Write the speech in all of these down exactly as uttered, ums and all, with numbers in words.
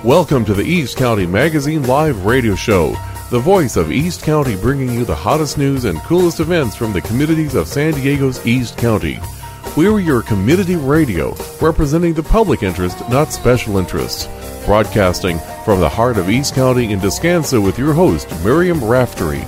Welcome to the East County Magazine Live Radio Show, the voice of East County, bringing you the hottest news and coolest events from the communities of San Diego's East County. We're your community radio, representing the public interest, not special interests. Broadcasting from the heart of East County in Descanso with your host, Miriam Raftery.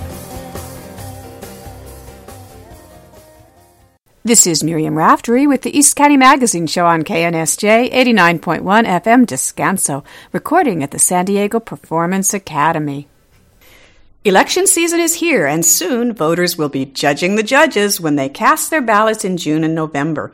This is Miriam Raftery with the East County Magazine Show on K N S J eighty-nine point one F M Descanso, recording at the San Diego Performance Academy. Election season is here, and soon voters will be judging the judges when they cast their ballots in June and November.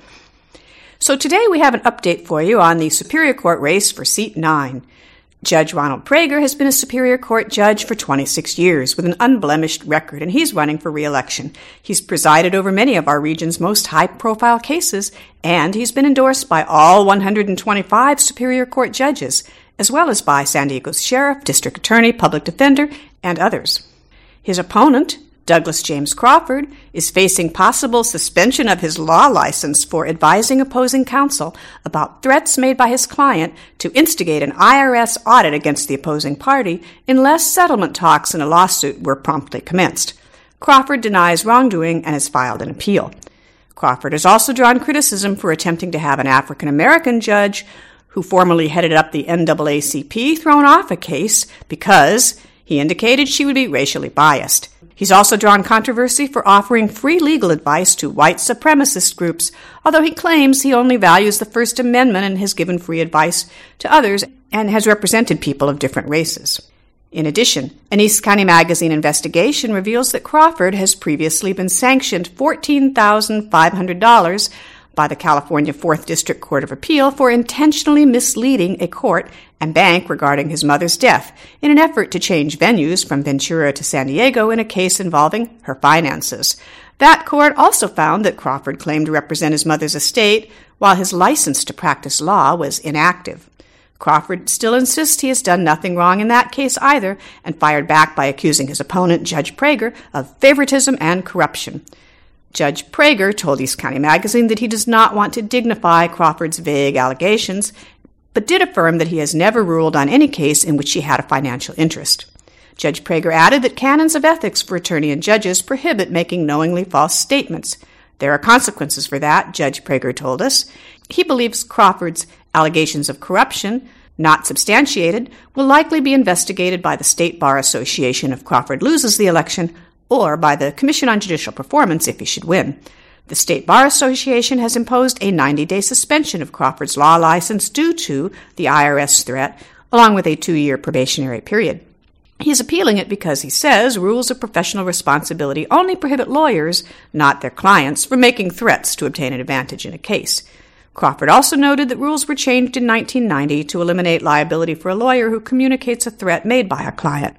So today we have an update for you on the Superior Court race for Seat nine. Judge Ronald Prager has been a Superior Court judge for twenty-six years with an unblemished record, and he's running for re-election. He's presided over many of our region's most high-profile cases, and he's been endorsed by all one hundred twenty-five Superior Court judges, as well as by San Diego's sheriff, district attorney, public defender, and others. His opponent, Douglas James Crawford, is facing possible suspension of his law license for advising opposing counsel about threats made by his client to instigate an I R S audit against the opposing party unless settlement talks in a lawsuit were promptly commenced. Crawford denies wrongdoing and has filed an appeal. Crawford has also drawn criticism for attempting to have an African-American judge who formerly headed up the N double A C P thrown off a case because he indicated she would be racially biased. He's also drawn controversy for offering free legal advice to white supremacist groups, although he claims he only values the First Amendment and has given free advice to others and has represented people of different races. In addition, an East County Magazine investigation reveals that Crawford has previously been sanctioned fourteen thousand five hundred dollars by the California fourth District Court of Appeal for intentionally misleading a court and bank regarding his mother's death in an effort to change venues from Ventura to San Diego in a case involving her finances. That court also found that Crawford claimed to represent his mother's estate while his license to practice law was inactive. Crawford still insists he has done nothing wrong in that case either, and fired back by accusing his opponent, Judge Prager, of favoritism and corruption. Judge Prager told East County Magazine that he does not want to dignify Crawford's vague allegations, but did affirm that he has never ruled on any case in which he had a financial interest. Judge Prager added that canons of ethics for attorney and judges prohibit making knowingly false statements. There are consequences for that, Judge Prager told us. He believes Crawford's allegations of corruption, not substantiated, will likely be investigated by the State Bar Association if Crawford loses the election, or by the Commission on Judicial Performance if he should win. The State Bar Association has imposed a ninety-day suspension of Crawford's law license due to the I R S threat, along with a two-year probationary period. He is appealing it because, he says, rules of professional responsibility only prohibit lawyers, not their clients, from making threats to obtain an advantage in a case. Crawford also noted that rules were changed in nineteen ninety to eliminate liability for a lawyer who communicates a threat made by a client.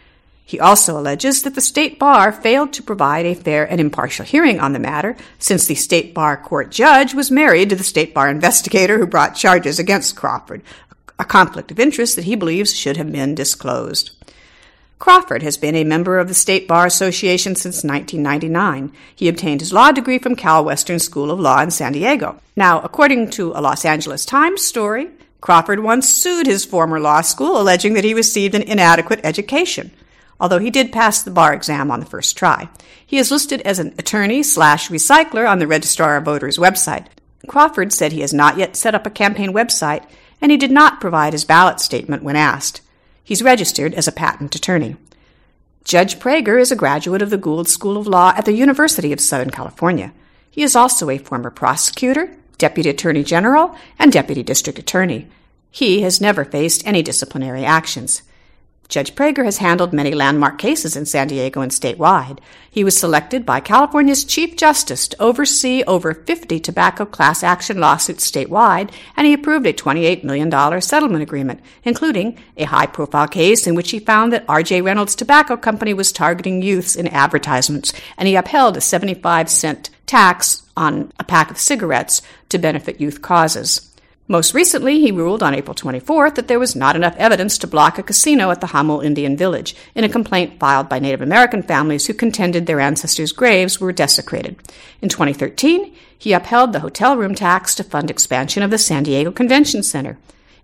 He also alleges that the State Bar failed to provide a fair and impartial hearing on the matter, since the State Bar court judge was married to the State Bar investigator who brought charges against Crawford, a conflict of interest that he believes should have been disclosed. Crawford has been a member of the State Bar Association since nineteen ninety-nine. He obtained his law degree from Cal Western School of Law in San Diego. Now, according to a Los Angeles Times story, Crawford once sued his former law school, alleging that he received an inadequate education, although he did pass the bar exam on the first try. He is listed as an attorney slash recycler on the Registrar of Voters website. Crawford said he has not yet set up a campaign website, and he did not provide his ballot statement when asked. He's registered as a patent attorney. Judge Prager is a graduate of the Gould School of Law at the University of Southern California. He is also a former prosecutor, deputy attorney general, and deputy district attorney. He has never faced any disciplinary actions. Judge Prager has handled many landmark cases in San Diego and statewide. He was selected by California's Chief Justice to oversee over fifty tobacco class action lawsuits statewide, and he approved a twenty-eight million dollars settlement agreement, including a high-profile case in which he found that R J Reynolds Tobacco Company was targeting youths in advertisements, and he upheld a seventy-five cent tax on a pack of cigarettes to benefit youth causes. Most recently, he ruled on April twenty-fourth that there was not enough evidence to block a casino at the Hamel Indian Village in a complaint filed by Native American families who contended their ancestors' graves were desecrated. In twenty thirteen, he upheld the hotel room tax to fund expansion of the San Diego Convention Center.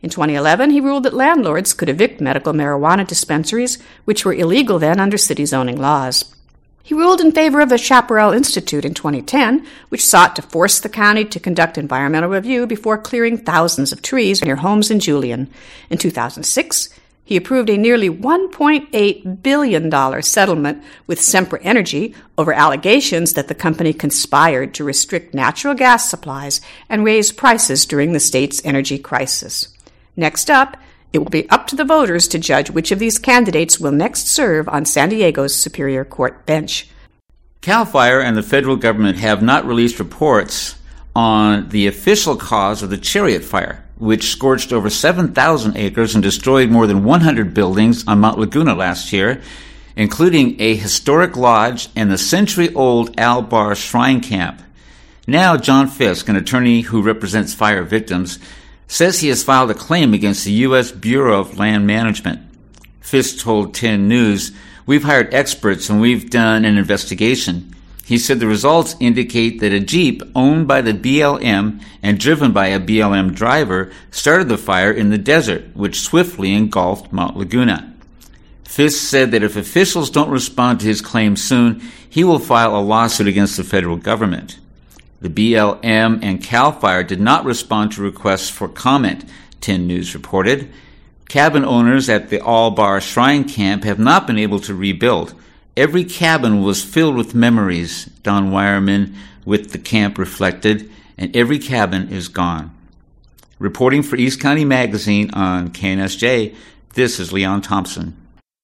In twenty eleven, he ruled that landlords could evict medical marijuana dispensaries, which were illegal then under city zoning laws. He ruled in favor of the Chaparral Institute in twenty ten, which sought to force the county to conduct environmental review before clearing thousands of trees near homes in Julian. In two thousand six, he approved a nearly one point eight billion dollars settlement with Sempra Energy over allegations that the company conspired to restrict natural gas supplies and raise prices during the state's energy crisis. Next up, it will be up to the voters to judge which of these candidates will next serve on San Diego's Superior Court bench. CAL FIRE and the federal government have not released reports on the official cause of the Chariot Fire, which scorched over seven thousand acres and destroyed more than one hundred buildings on Mount Laguna last year, including a historic lodge and the century-old Al Bar Shrine Camp. Now, John Fisk, an attorney who represents fire victims, says he has filed a claim against the U S Bureau of Land Management. Fisk told ten News, "We've hired experts and we've done an investigation." He said the results indicate that a Jeep owned by the B L M and driven by a B L M driver started the fire in the desert, which swiftly engulfed Mount Laguna. Fisk said that if officials don't respond to his claim soon, he will file a lawsuit against the federal government. The B L M and CAL FIRE did not respond to requests for comment, ten News reported. Cabin owners at the Al Bar Shrine Camp have not been able to rebuild. Every cabin was filled with memories, Don Wireman with the camp reflected, and every cabin is gone. Reporting for East County Magazine on K N S J, this is Leon Thompson.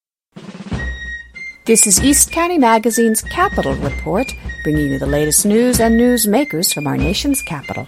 This is East County Magazine's Capital Report, bringing you the latest news and newsmakers from our nation's capital.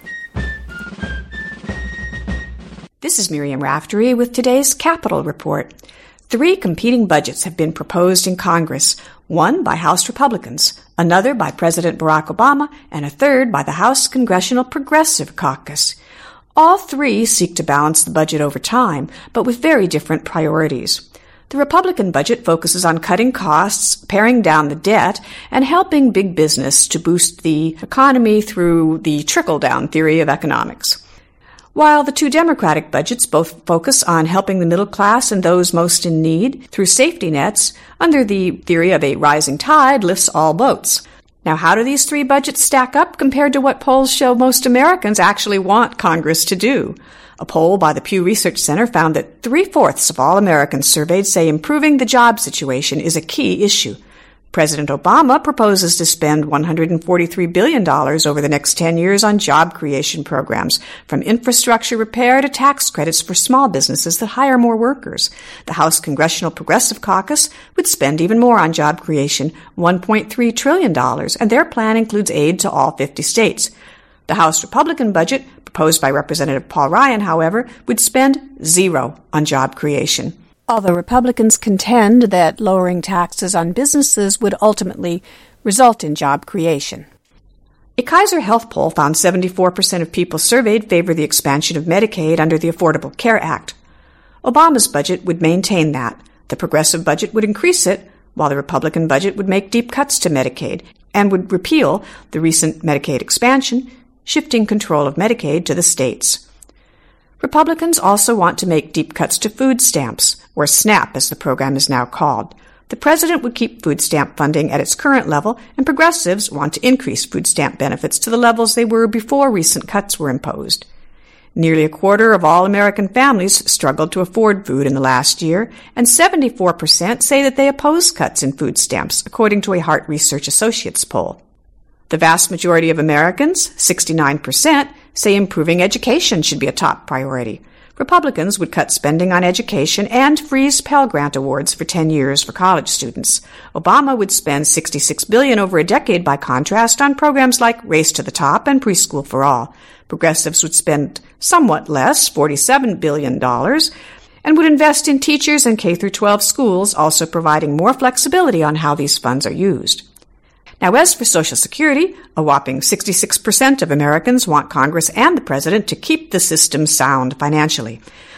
This is Miriam Raftery with today's Capital Report. Three competing budgets have been proposed in Congress, one by House Republicans, another by President Barack Obama, and a third by the House Congressional Progressive Caucus. All three seek to balance the budget over time, but with very different priorities. The Republican budget focuses on cutting costs, paring down the debt, and helping big business to boost the economy through the trickle-down theory of economics. While the two Democratic budgets both focus on helping the middle class and those most in need through safety nets under the theory of a rising tide lifts all boats. Now, how do these three budgets stack up compared to what polls show most Americans actually want Congress to do? A poll by the Pew Research Center found that three-fourths of all Americans surveyed say improving the job situation is a key issue. President Obama proposes to spend one hundred forty-three billion dollars over the next ten years on job creation programs, from infrastructure repair to tax credits for small businesses that hire more workers. The House Congressional Progressive Caucus would spend even more on job creation, one point three trillion dollars, and their plan includes aid to all fifty states. The House Republican budget, proposed by Representative Paul Ryan, however, would spend zero on job creation. Although Republicans contend that lowering taxes on businesses would ultimately result in job creation. A Kaiser Health poll found seventy-four percent of people surveyed favor the expansion of Medicaid under the Affordable Care Act. Obama's budget would maintain that. The progressive budget would increase it, while the Republican budget would make deep cuts to Medicaid and would repeal the recent Medicaid expansion, shifting control of Medicaid to the states. Republicans also want to make deep cuts to food stamps, or SNAP as the program is now called. The president would keep food stamp funding at its current level, and progressives want to increase food stamp benefits to the levels they were before recent cuts were imposed. Nearly a quarter of all American families struggled to afford food in the last year, and seventy-four percent say that they oppose cuts in food stamps, according to a Hart Research Associates poll. The vast majority of Americans, sixty-nine percent, say improving education should be a top priority. Republicans would cut spending on education and freeze Pell Grant awards for ten years for college students. Obama would spend sixty-six billion dollars over a decade, by contrast, on programs like Race to the Top and Preschool for All. Progressives would spend somewhat less, forty-seven billion dollars, and would invest in teachers and K through twelve schools, also providing more flexibility on how these funds are used. Now, as for Social Security, a whopping sixty-six percent of Americans want Congress and the President to keep the system sound financially.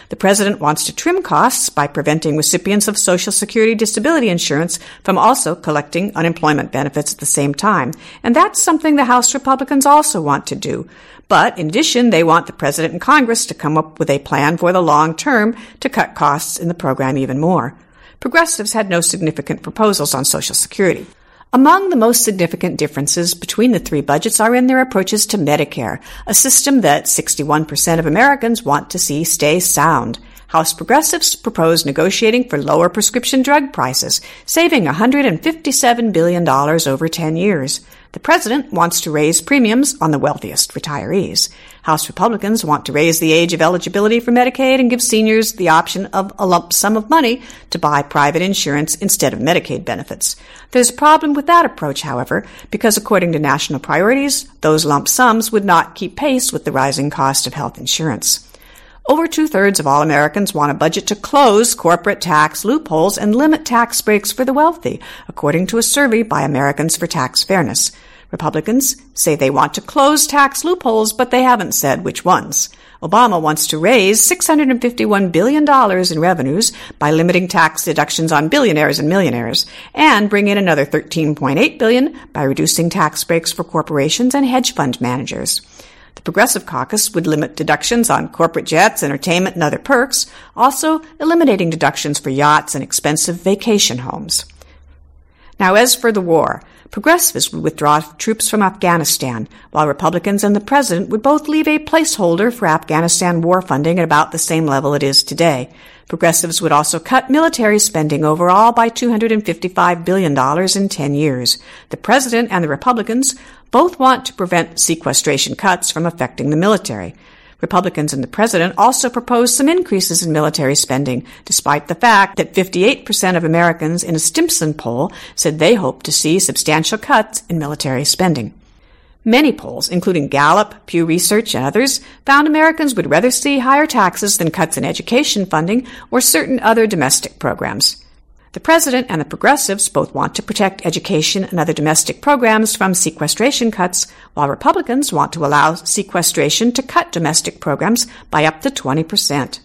The president wants to trim costs by preventing recipients of Social Security disability insurance from also collecting unemployment benefits at the same time. And that's something the House Republicans also want to do. But in addition, they want the president and Congress to come up with a plan for the long term to cut costs in the program even more. Progressives had no significant proposals on Social Security. Among the most significant differences between the three budgets are in their approaches to Medicare, a system that sixty-one percent of Americans want to see stay sound. House Progressives propose negotiating for lower prescription drug prices, saving one hundred fifty-seven billion dollars over ten years. The president wants to raise premiums on the wealthiest retirees. House Republicans want to raise the age of eligibility for Medicaid and give seniors the option of a lump sum of money to buy private insurance instead of Medicaid benefits. There's a problem with that approach, however, because according to national priorities, those lump sums would not keep pace with the rising cost of health insurance. Over two-thirds of all Americans want a budget to close corporate tax loopholes and limit tax breaks for the wealthy, according to a survey by Americans for Tax Fairness. Republicans say they want to close tax loopholes, but they haven't said which ones. Obama wants to raise six hundred fifty-one billion dollars in revenues by limiting tax deductions on billionaires and millionaires, and bring in another thirteen point eight billion dollars by reducing tax breaks for corporations and hedge fund managers. The Progressive Caucus would limit deductions on corporate jets, entertainment, and other perks, also eliminating deductions for yachts and expensive vacation homes. Now, as for the war, Progressives would withdraw troops from Afghanistan, while Republicans and the president would both leave a placeholder for Afghanistan war funding at about the same level it is today. Progressives would also cut military spending overall by two hundred fifty-five billion dollars in ten years. The president and the Republicans both want to prevent sequestration cuts from affecting the military. Republicans and the president also proposed some increases in military spending, despite the fact that fifty-eight percent of Americans in a Stimson poll said they hope to see substantial cuts in military spending. Many polls, including Gallup, Pew Research, and others, found Americans would rather see higher taxes than cuts in education funding or certain other domestic programs. The president and the progressives both want to protect education and other domestic programs from sequestration cuts, while Republicans want to allow sequestration to cut domestic programs by up to twenty percent.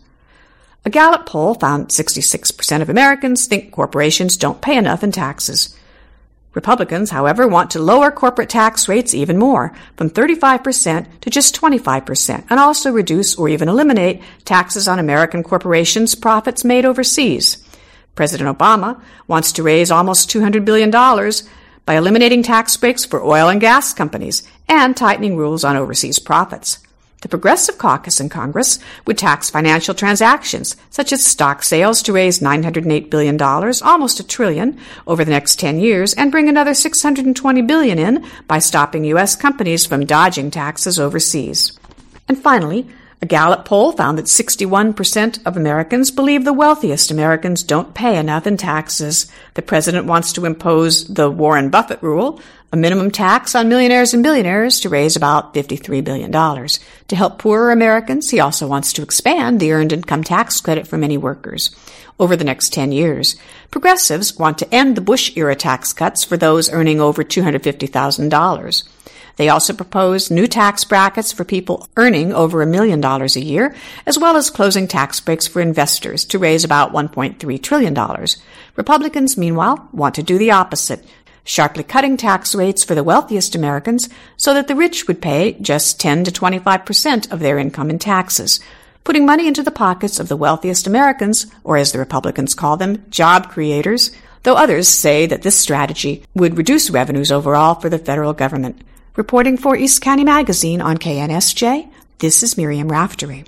A Gallup poll found sixty-six percent of Americans think corporations don't pay enough in taxes. Republicans, however, want to lower corporate tax rates even more, from thirty-five percent to just twenty-five percent, and also reduce or even eliminate taxes on American corporations' profits made overseas. President Obama wants to raise almost two hundred billion dollars by eliminating tax breaks for oil and gas companies and tightening rules on overseas profits. The Progressive Caucus in Congress would tax financial transactions, such as stock sales, to raise nine hundred eight billion dollars, almost a trillion, over the next ten years, and bring another six hundred twenty billion dollars in by stopping U S companies from dodging taxes overseas. And finally, a Gallup poll found that sixty-one percent of Americans believe the wealthiest Americans don't pay enough in taxes. The president wants to impose the Warren Buffett rule, a minimum tax on millionaires and billionaires, to raise about fifty-three billion dollars. To help poorer Americans, he also wants to expand the earned income tax credit for many workers. Over the next ten years, progressives want to end the Bush-era tax cuts for those earning over two hundred fifty thousand dollars. They also propose new tax brackets for people earning over a million dollars a year, as well as closing tax breaks for investors to raise about one point three trillion dollars. Republicans, meanwhile, want to do the opposite, sharply cutting tax rates for the wealthiest Americans so that the rich would pay just ten to twenty-five percent of their income in taxes, putting money into the pockets of the wealthiest Americans, or as the Republicans call them, job creators, though others say that this strategy would reduce revenues overall for the federal government. Reporting for East County Magazine on K N S J, this is Miriam Raftery.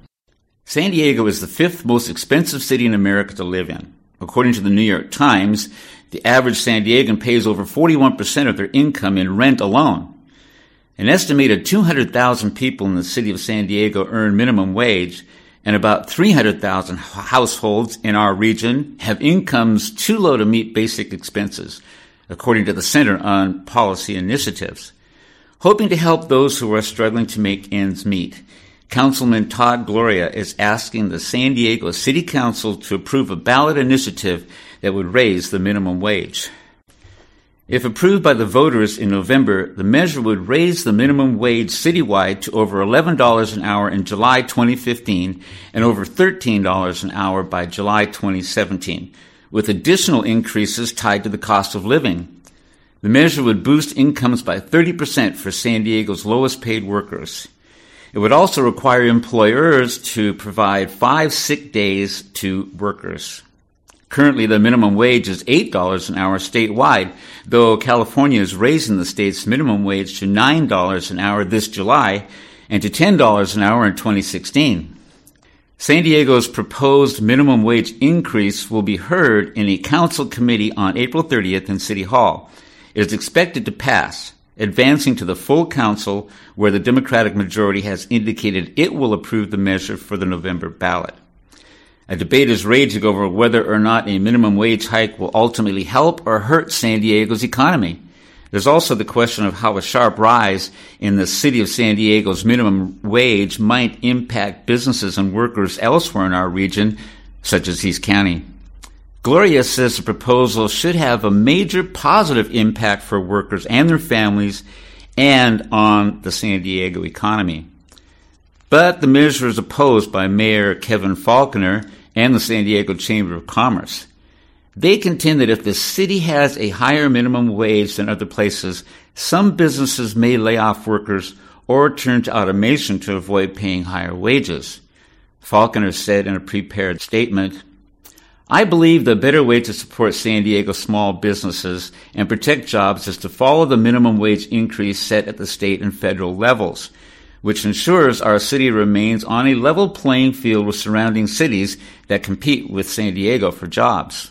San Diego is the fifth most expensive city in America to live in. According to the New York Times, the average San Diegan pays over forty-one percent of their income in rent alone. An estimated two hundred thousand people in the city of San Diego earn minimum wage, and about three hundred thousand households in our region have incomes too low to meet basic expenses, according to the Center on Policy Initiatives. Hoping to help those who are struggling to make ends meet, Councilman Todd Gloria is asking the San Diego City Council to approve a ballot initiative that would raise the minimum wage. If approved by the voters in November, the measure would raise the minimum wage citywide to over eleven dollars an hour in July twenty fifteen and over thirteen dollars an hour by July twenty seventeen, with additional increases tied to the cost of living. The measure would boost incomes by thirty percent for San Diego's lowest paid workers. It would also require employers to provide five sick days to workers. Currently, the minimum wage is eight dollars an hour statewide, though California is raising the state's minimum wage to nine dollars an hour this July and to ten dollars an hour in twenty sixteen. San Diego's proposed minimum wage increase will be heard in a council committee on April thirtieth in City Hall. It is expected to pass, advancing to the full council, where the Democratic majority has indicated it will approve the measure for the November ballot. A debate is raging over whether or not a minimum wage hike will ultimately help or hurt San Diego's economy. There's also the question of how a sharp rise in the city of San Diego's minimum wage might impact businesses and workers elsewhere in our region, such as East County. Gloria says the proposal should have a major positive impact for workers and their families and on the San Diego economy. But the measure is opposed by Mayor Kevin Faulconer and the San Diego Chamber of Commerce. They contend that if the city has a higher minimum wage than other places, some businesses may lay off workers or turn to automation to avoid paying higher wages. Faulconer said in a prepared statement, "I believe the better way to support San Diego small businesses and protect jobs is to follow the minimum wage increase set at the state and federal levels, which ensures our city remains on a level playing field with surrounding cities that compete with San Diego for jobs."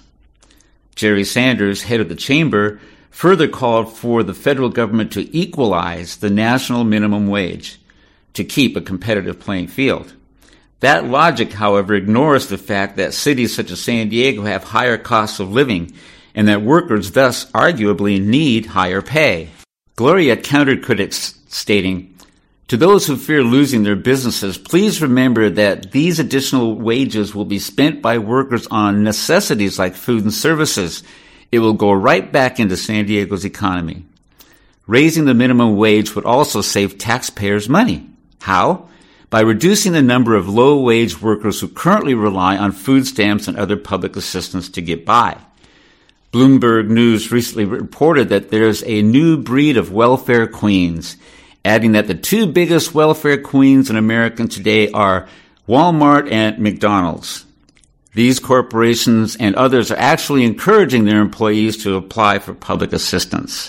Jerry Sanders, head of the chamber, further called for the federal government to equalize the national minimum wage to keep a competitive playing field. That logic, however, ignores the fact that cities such as San Diego have higher costs of living and that workers thus arguably need higher pay. Gloria countered critics, stating, "To those who fear losing their businesses, please remember that these additional wages will be spent by workers on necessities like food and services. It will go right back into San Diego's economy. Raising the minimum wage would also save taxpayers money. How? By reducing the number of low-wage workers who currently rely on food stamps and other public assistance to get by." Bloomberg News recently reported that there's a new breed of welfare queens, adding that the two biggest welfare queens in America today are Walmart and McDonald's. These corporations and others are actually encouraging their employees to apply for public assistance.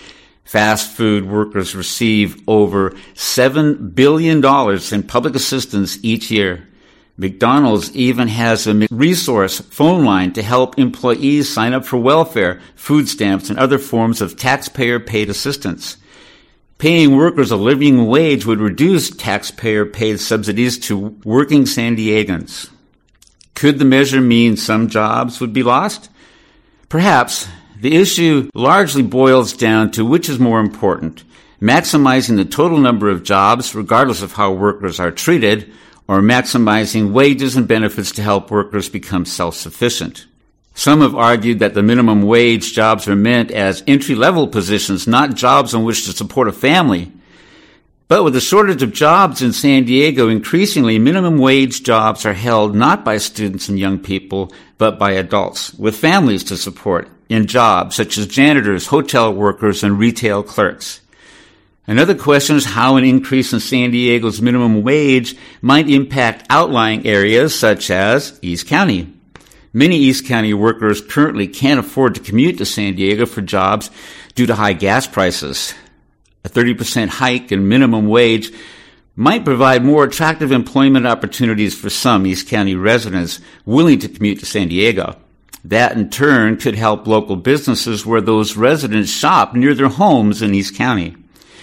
Fast food workers receive over seven billion dollars in public assistance each year. McDonald's even has a resource phone line to help employees sign up for welfare, food stamps, and other forms of taxpayer-paid assistance. Paying workers a living wage would reduce taxpayer-paid subsidies to working San Diegans. Could the measure mean some jobs would be lost? Perhaps. The issue largely boils down to which is more important, maximizing the total number of jobs regardless of how workers are treated, or maximizing wages and benefits to help workers become self-sufficient. Some have argued that the minimum wage jobs are meant as entry-level positions, not jobs on which to support a family. But with the shortage of jobs in San Diego, increasingly minimum wage jobs are held not by students and young people, but by adults with families to support in jobs such as janitors, hotel workers, and retail clerks. Another question is how an increase in San Diego's minimum wage might impact outlying areas such as East County. Many East County workers currently can't afford to commute to San Diego for jobs due to high gas prices. A thirty percent hike in minimum wage might provide more attractive employment opportunities for some East County residents willing to commute to San Diego. That, in turn, could help local businesses where those residents shop near their homes in East County.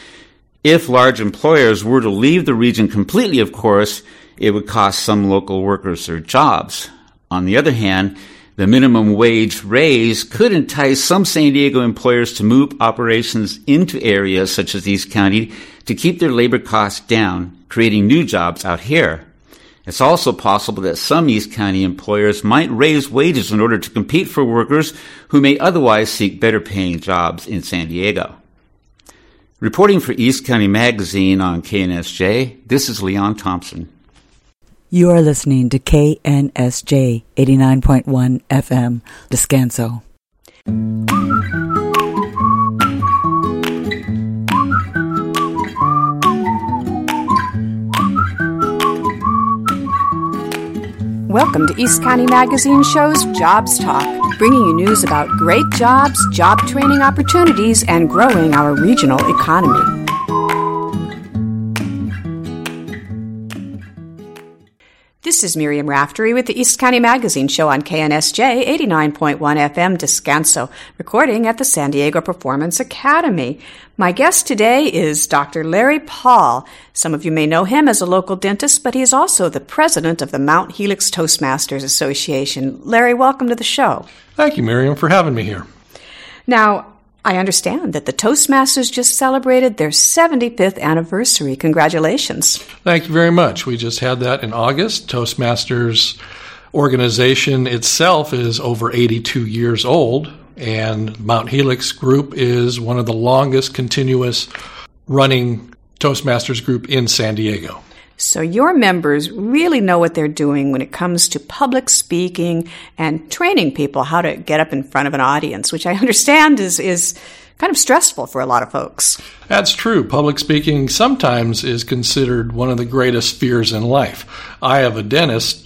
If large employers were to leave the region completely, of course, it would cost some local workers their jobs. On the other hand, the minimum wage raise could entice some San Diego employers to move operations into areas such as East County to keep their labor costs down, creating new jobs out here. It's also possible that some East County employers might raise wages in order to compete for workers who may otherwise seek better paying jobs in San Diego. Reporting for East County Magazine on K N S J, this is Leon Thompson. You are listening to K N S J eighty-nine point one F M, Descanso. Welcome to East County Magazine Show's Jobs Talk, bringing you news about great jobs, job training opportunities, and growing our regional economy. This is Miriam Raftery with the East County Magazine Show on K N S J eighty-nine point one F M Descanso, recording at the San Diego Performance Academy. My guest today is Doctor Larry Paul. Some of you may know him as a local dentist, but he is also the president of the Mount Helix Toastmasters Association. Larry, welcome to the show. Thank you, Miriam, for having me here. Now, I understand that the Toastmasters just celebrated their seventy-fifth anniversary. Congratulations. Thank you very much. We just had that in August. Toastmasters organization itself is over eighty-two years old, and Mount Helix Group is one of the longest continuous running Toastmasters group in San Diego. So your members really know what they're doing when it comes to public speaking and training people how to get up in front of an audience, which I understand is, is kind of stressful for a lot of folks. That's true. Public speaking sometimes is considered one of the greatest fears in life. I, as a dentist,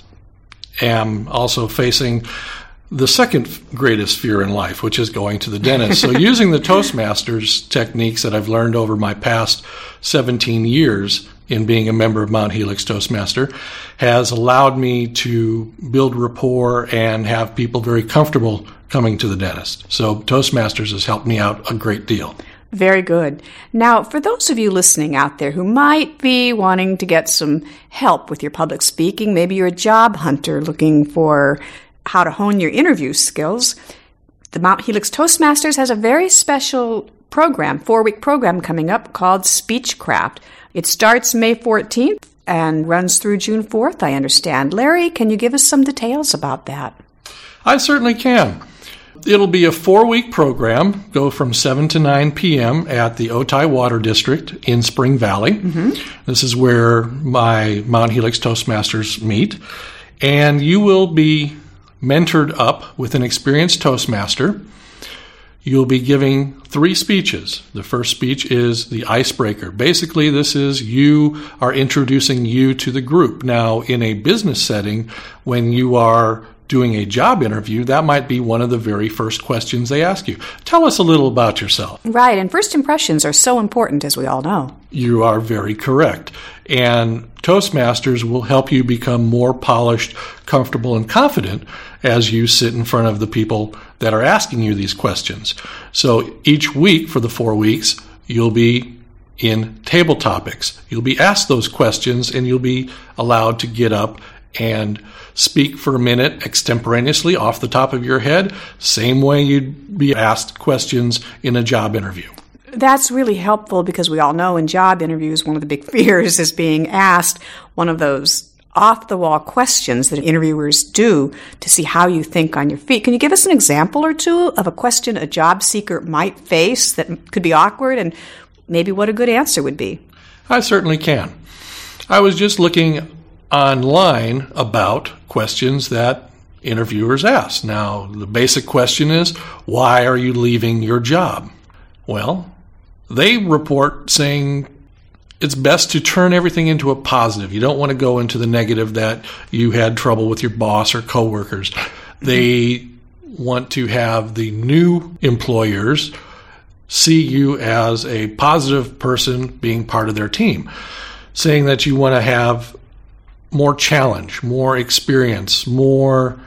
am also facing the second greatest fear in life, which is going to the dentist. So using the Toastmasters techniques that I've learned over my past seventeen years in being a member of Mount Helix Toastmaster has allowed me to build rapport and have people very comfortable coming to the dentist. So Toastmasters has helped me out a great deal. Very good. Now, for those of you listening out there who might be wanting to get some help with your public speaking, maybe you're a job hunter looking for how to hone your interview skills, the Mount Helix Toastmasters has a very special program, four-week program coming up called Speechcraft. It starts May fourteenth and runs through June fourth, I understand. Larry, can you give us some details about that? I certainly can. It'll be a four-week program, go from seven to nine p.m. at the Otay Water District in Spring Valley. Mm-hmm. This is where my Mount Helix Toastmasters meet. And you will be mentored up with an experienced Toastmaster. You'll be giving three speeches. The first speech is the icebreaker. Basically, this is you are introducing you to the group. Now, in a business setting, when you are doing a job interview, that might be one of the very first questions they ask you. Tell us a little about yourself. Right, and first impressions are so important, as we all know. You are very correct. And Toastmasters will help you become more polished, comfortable, and confident as you sit in front of the people that are asking you these questions. So each week for the four weeks, you'll be in table topics. You'll be asked those questions, and you'll be allowed to get up and speak for a minute extemporaneously off the top of your head, same way you'd be asked questions in a job interview. That's really helpful because we all know in job interviews, one of the big fears is being asked one of those off-the-wall questions that interviewers do to see how you think on your feet. Can you give us an example or two of a question a job seeker might face that could be awkward and maybe what a good answer would be? I certainly can. I was just looking online about questions that interviewers ask. Now, the basic question is, why are you leaving your job? Well, they report saying it's best to turn everything into a positive. You don't want to go into the negative that you had trouble with your boss or coworkers. They want to have the new employers see you as a positive person being part of their team, saying that you want to have more challenge, more experience, more,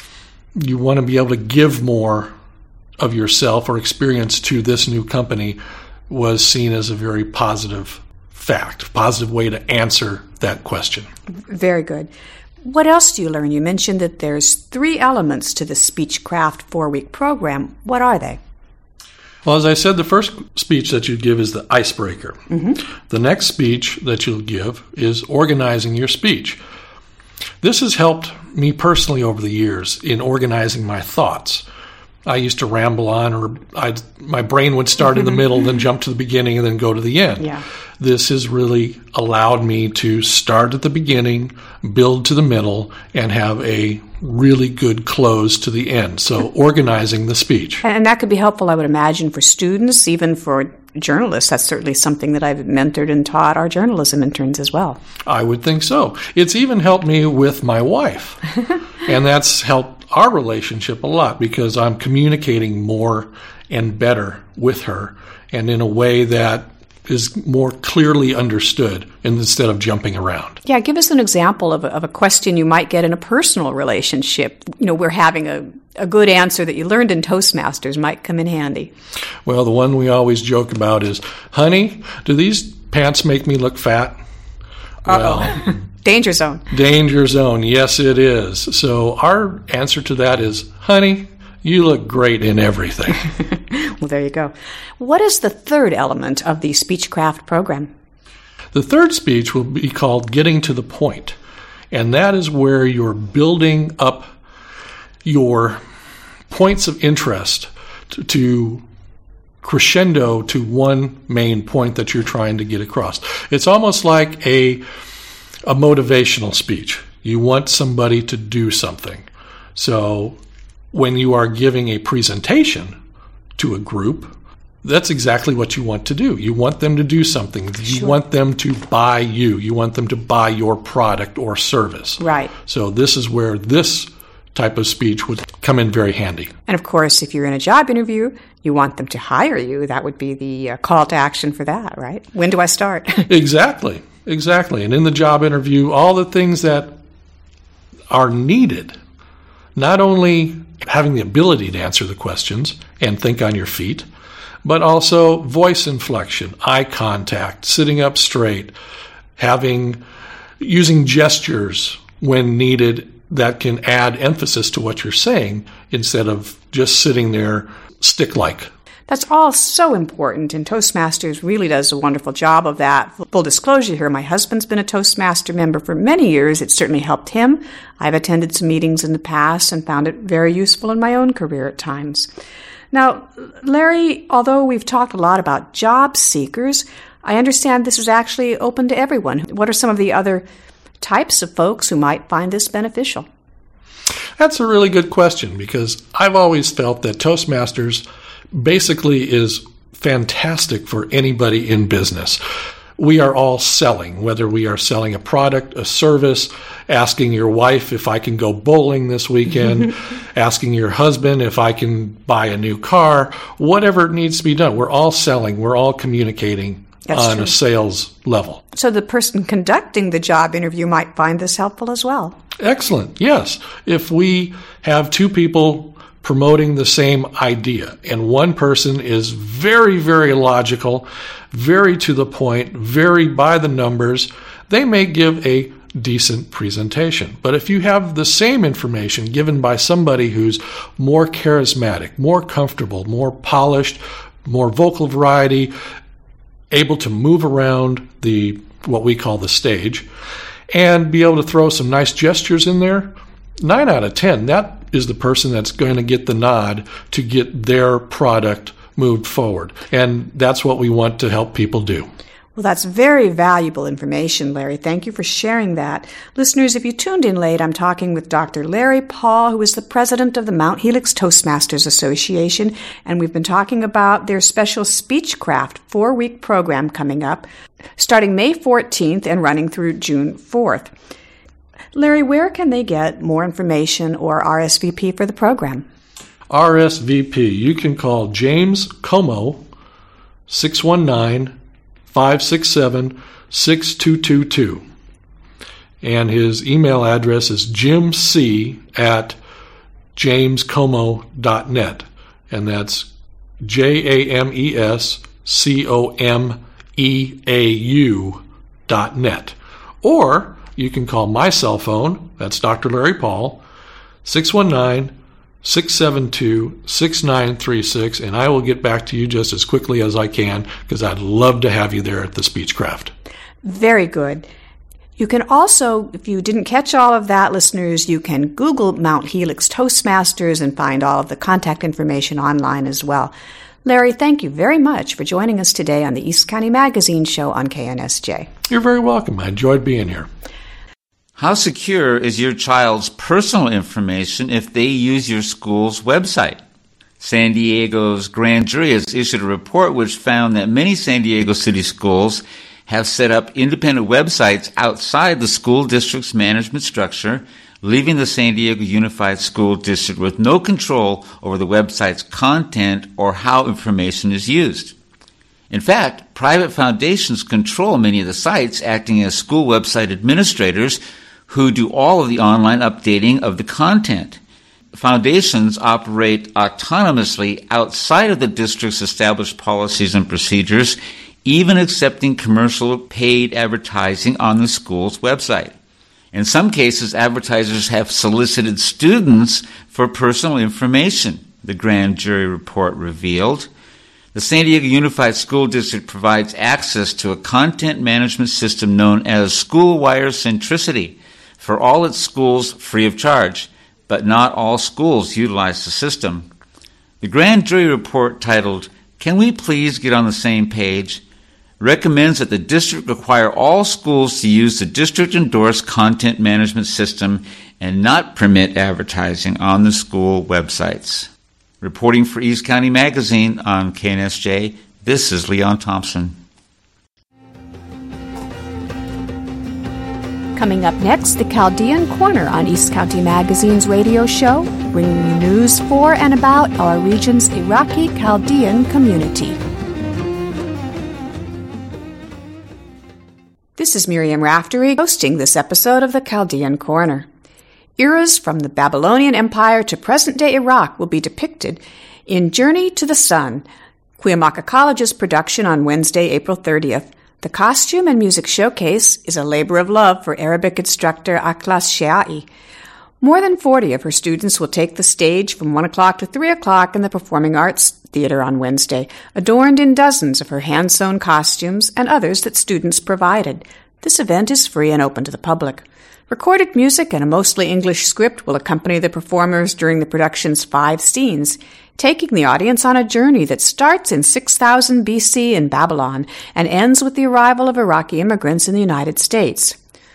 you want to be able to give more of yourself or experience to this new company was seen as a very positive fact, positive way to answer that question. Very good. What else do you learn? You mentioned that there's three elements to the Speechcraft four-week program. What are they? Well, as I said, the first speech that you give is the icebreaker. Mm-hmm. The next speech that you'll give is organizing your speech. This has helped me personally over the years in organizing my thoughts. I used to ramble on, or I'd, my brain would start in the middle, then jump to the beginning, and then go to the end. Yeah. This has really allowed me to start at the beginning, build to the middle, and have a really good close to the end. So organizing the speech. And that could be helpful, I would imagine, for students, even for journalists. That's certainly something that I've mentored and taught our journalism interns as well. I would think so. It's even helped me with my wife. And that's helped our relationship a lot because I'm communicating more and better with her and in a way that is more clearly understood instead of jumping around. Yeah, give us an example of a, of a question you might get in a personal relationship. You know, we're having a, a good answer that you learned in Toastmasters might come in handy. Well, the one we always joke about is, honey, do these pants make me look fat? Uh-oh. Well, danger zone. Danger zone, yes it is. So our answer to that is, honey, you look great in everything. Well, there you go. What is the third element of the Speechcraft program? The third speech will be called Getting to the Point, and that is where you're building up your points of interest to, to crescendo to one main point that you're trying to get across. It's almost like a a motivational speech. You want somebody to do something. So when you are giving a presentation to a group, that's exactly what you want to do. You want them to do something. You Sure. want them to buy you. You want them to buy your product or service. Right. So this is where this type of speech would come in very handy. And of course, if you're in a job interview, you want them to hire you. That would be the uh, call to action for that, right? When do I start? Exactly. Exactly. And in the job interview, all the things that are needed, not only having the ability to answer the questions and think on your feet, but also voice inflection, eye contact, sitting up straight, having using gestures when needed that can add emphasis to what you're saying instead of just sitting there stick-like. That's all so important, and Toastmasters really does a wonderful job of that. Full disclosure here, my husband's been a Toastmaster member for many years. It certainly helped him. I've attended some meetings in the past and found it very useful in my own career at times. Now, Larry, although we've talked a lot about job seekers, I understand this is actually open to everyone. What are some of the other types of folks who might find this beneficial? That's a really good question because I've always felt that Toastmasters basically is fantastic for anybody in business. We are all selling, whether we are selling a product, a service, asking your wife if I can go bowling this weekend, asking your husband if I can buy a new car, whatever needs to be done. We're all selling. We're all communicating That's on true. a sales level. So the person conducting the job interview might find this helpful as well. Excellent. Yes. If we have two people promoting the same idea, and one person is very, very logical, very to the point, very by the numbers, they may give a decent presentation. But if you have the same information given by somebody who's more charismatic, more comfortable, more polished, more vocal variety, able to move around the what we call the stage, and be able to throw some nice gestures in there, nine out of ten, that is the person that's going to get the nod to get their product moved forward. And that's what we want to help people do. Well, that's very valuable information, Larry. Thank you for sharing that. Listeners, if you tuned in late, I'm talking with Doctor Larry Paul, who is the president of the Mount Helix Toastmasters Association, and we've been talking about their special Speechcraft four-week program coming up, starting May fourteenth and running through June fourth. Larry, where can they get more information or R S V P for the program? R S V P, you can call James Como, six one nine, five six seven, six two two two. And his email address is jimc at jamescomo dot net. And that's J A M E S C O M E A U dot net. Or you can call my cell phone, that's Doctor Larry Paul, six one nine, six seven two, six nine three six, and I will get back to you just as quickly as I can because I'd love to have you there at the Speechcraft. Very good. You can also, if you didn't catch all of that, listeners, you can Google Mount Helix Toastmasters and find all of the contact information online as well. Larry, thank you very much for joining us today on the East County Magazine Show on K N S J. You're very welcome. I enjoyed being here. How secure is your child's personal information if they use your school's website? San Diego's grand jury has issued a report which found that many San Diego City schools have set up independent websites outside the school district's management structure, leaving the San Diego Unified School District with no control over the website's content or how information is used. In fact, private foundations control many of the sites, acting as school website administrators who do all of the online updating of the content. Foundations operate autonomously outside of the district's established policies and procedures, even accepting commercial paid advertising on the school's website. In some cases, advertisers have solicited students for personal information, the grand jury report revealed. The San Diego Unified School District provides access to a content management system known as SchoolWire Centricity for all its schools free of charge, but not all schools utilize the system. The grand jury report, titled, "Can We Please Get on the Same Page?" recommends that the district require all schools to use the district-endorsed content management system and not permit advertising on the school websites. Reporting for East County Magazine on K N S J, this is Leon Thompson. Coming up next, the Chaldean Corner on East County Magazine's radio show, bringing you news for and about our region's Iraqi Chaldean community. This is Miriam Raftery hosting this episode of the Chaldean Corner. Eras from the Babylonian Empire to present-day Iraq will be depicted in Journey to the Sun, Cuyamaca College's production on Wednesday, April thirtieth. The costume and music showcase is a labor of love for Arabic instructor Akhlas Sheai. More than forty of her students will take the stage from one o'clock to three o'clock in the Performing Arts Theater on Wednesday, adorned in dozens of her hand-sewn costumes and others that students provided. This event is free and open to the public. Recorded music and a mostly English script will accompany the performers during the production's five scenes, taking the audience on a journey that starts in six thousand B C in Babylon and ends with the arrival of Iraqi immigrants in the United States.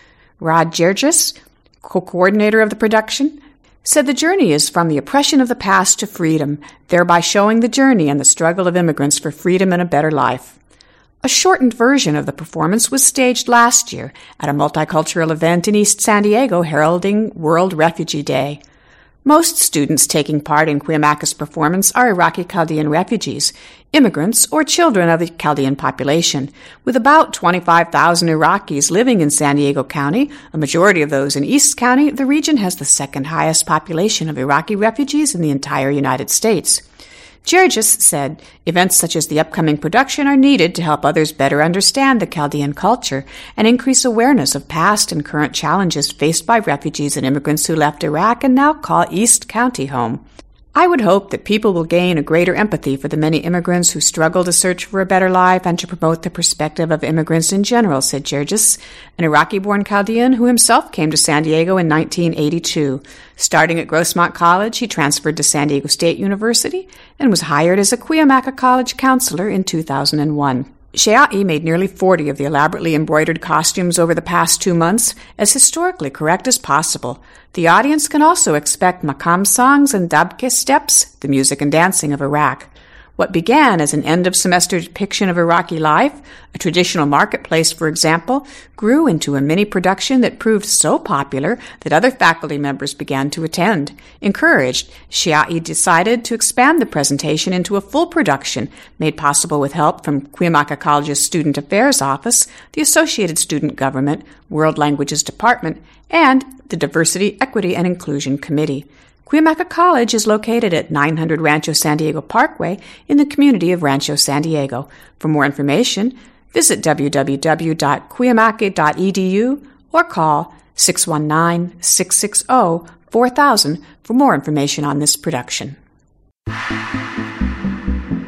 Rod Gergis, co-coordinator of the production, said the journey is from the oppression of the past to freedom, thereby showing the journey and the struggle of immigrants for freedom and a better life. A shortened version of the performance was staged last year at a multicultural event in East San Diego heralding World Refugee Day. Most students taking part in Cuyamaca's performance are Iraqi Chaldean refugees, immigrants, or children of the Chaldean population. With about twenty-five thousand Iraqis living in San Diego County, a majority of those in East County, the region has the second highest population of Iraqi refugees in the entire United States. Gergis said events such as the upcoming production are needed to help others better understand the Chaldean culture and increase awareness of past and current challenges faced by refugees and immigrants who left Iraq and now call East County home. I would hope that people will gain a greater empathy for the many immigrants who struggle to search for a better life and to promote the perspective of immigrants in general, said Gergis, an Iraqi-born Chaldean who himself came to San Diego in nineteen eighty-two. Starting at Grossmont College, he transferred to San Diego State University and was hired as a Cuyamaca College counselor in two thousand one. Sheai made nearly forty of the elaborately embroidered costumes over the past two months, as historically correct as possible. The audience can also expect makam songs and dabke steps, the music and dancing of Iraq. What began as an end-of-semester depiction of Iraqi life, a traditional marketplace, for example, grew into a mini-production that proved so popular that other faculty members began to attend. Encouraged, Sheai decided to expand the presentation into a full production, made possible with help from Cuyamaca College's Student Affairs Office, the Associated Student Government, World Languages Department, and the Diversity, Equity, and Inclusion Committee. Cuyamaca College is located at nine hundred Rancho San Diego Parkway in the community of Rancho San Diego. For more information, visit w w w dot cuyamaca dot e d u or call six one nine, six six zero, four thousand for more information on this production.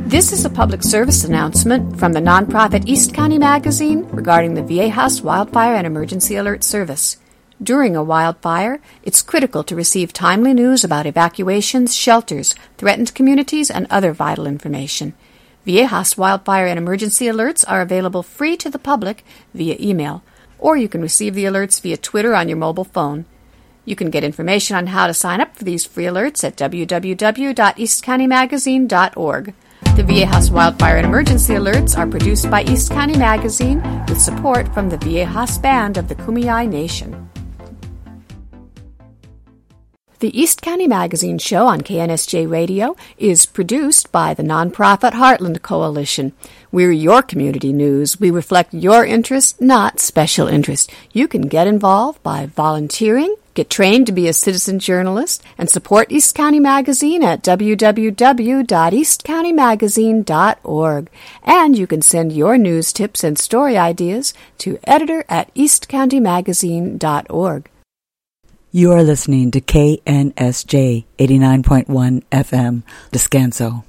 This is a public service announcement from the nonprofit East County Magazine regarding the Viejas Wildfire and Emergency Alert Service. During a wildfire, it's critical to receive timely news about evacuations, shelters, threatened communities, and other vital information. Viejas Wildfire and Emergency Alerts are available free to the public via email, or you can receive the alerts via Twitter on your mobile phone. You can get information on how to sign up for these free alerts at w w w dot east county magazine dot org. The Viejas Wildfire and Emergency Alerts are produced by East County Magazine with support from the Viejas Band of the Kumeyaay Nation. The East County Magazine show on K N S J Radio is produced by the nonprofit Heartland Coalition. We're your community news. We reflect your interest, not special interest. You can get involved by volunteering, get trained to be a citizen journalist, and support East County Magazine at w w w dot east county magazine dot org. And you can send your news tips and story ideas to editor at east county magazine dot org. You are listening to K N S J eighty-nine point one F M, Descanso.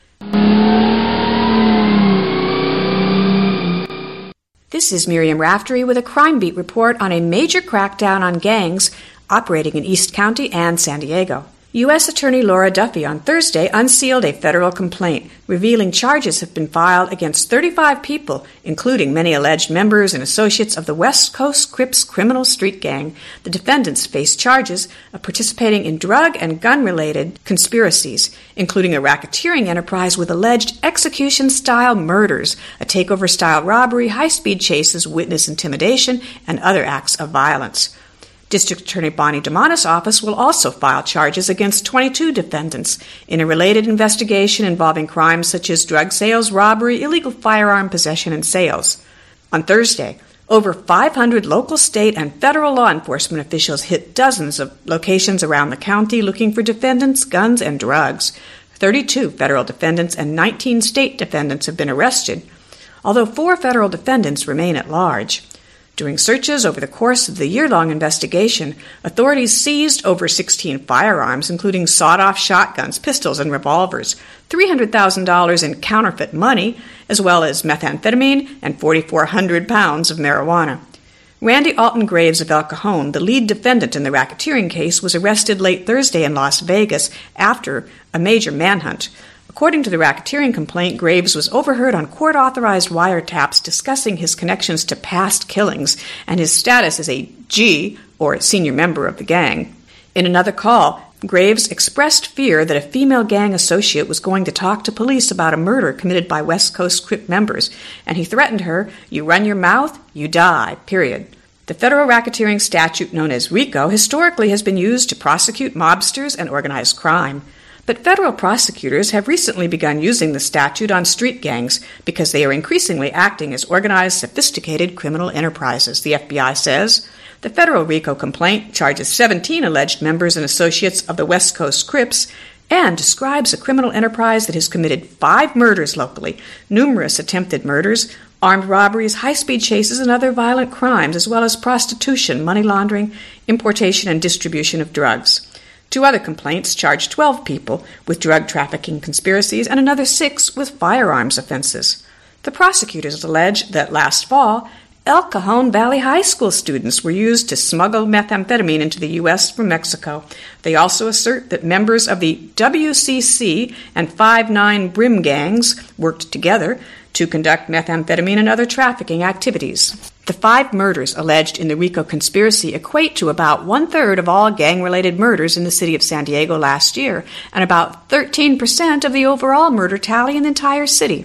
This is Miriam Raftery with a Crime Beat report on a major crackdown on gangs operating in East County and San Diego. U S Attorney Laura Duffy on Thursday unsealed a federal complaint, revealing charges have been filed against thirty-five people, including many alleged members and associates of the West Coast Crips criminal street gang. The defendants face charges of participating in drug and gun-related conspiracies, including a racketeering enterprise with alleged execution-style murders, a takeover-style robbery, high-speed chases, witness intimidation, and other acts of violence. District Attorney Bonnie DeMonis' office will also file charges against twenty-two defendants in a related investigation involving crimes such as drug sales, robbery, illegal firearm possession, and sales. On Thursday, over five hundred local, state, and federal law enforcement officials hit dozens of locations around the county looking for defendants, guns, and drugs. thirty-two federal defendants and nineteen state defendants have been arrested, although four federal defendants remain at large. During searches over the course of the year-long investigation, authorities seized over sixteen firearms, including sawed-off shotguns, pistols, and revolvers, three hundred thousand dollars in counterfeit money, as well as methamphetamine and four thousand four hundred pounds of marijuana. Randy Alton Graves of El Cajon, the lead defendant in the racketeering case, was arrested late Thursday in Las Vegas after a major manhunt. According to the racketeering complaint, Graves was overheard on court-authorized wiretaps discussing his connections to past killings and his status as a G, or senior member of the gang. In another call, Graves expressed fear that a female gang associate was going to talk to police about a murder committed by West Coast Crip members, and he threatened her, "You run your mouth, you die," period. The federal racketeering statute known as RICO historically has been used to prosecute mobsters and organized crime. But federal prosecutors have recently begun using the statute on street gangs because they are increasingly acting as organized, sophisticated criminal enterprises, the F B I says. The federal RICO complaint charges seventeen alleged members and associates of the West Coast Crips and describes a criminal enterprise that has committed five murders locally, numerous attempted murders, armed robberies, high-speed chases, and other violent crimes, as well as prostitution, money laundering, importation, and distribution of drugs. Two other complaints charge twelve people with drug trafficking conspiracies and another six with firearms offenses. The prosecutors allege that last fall, El Cajon Valley High School students were used to smuggle methamphetamine into the U S from Mexico. They also assert that members of the W C C and five nine Brim gangs worked together to conduct methamphetamine and other trafficking activities. The five murders alleged in the RICO conspiracy equate to about one-third of all gang-related murders in the city of San Diego last year, and about thirteen percent of the overall murder tally in the entire city.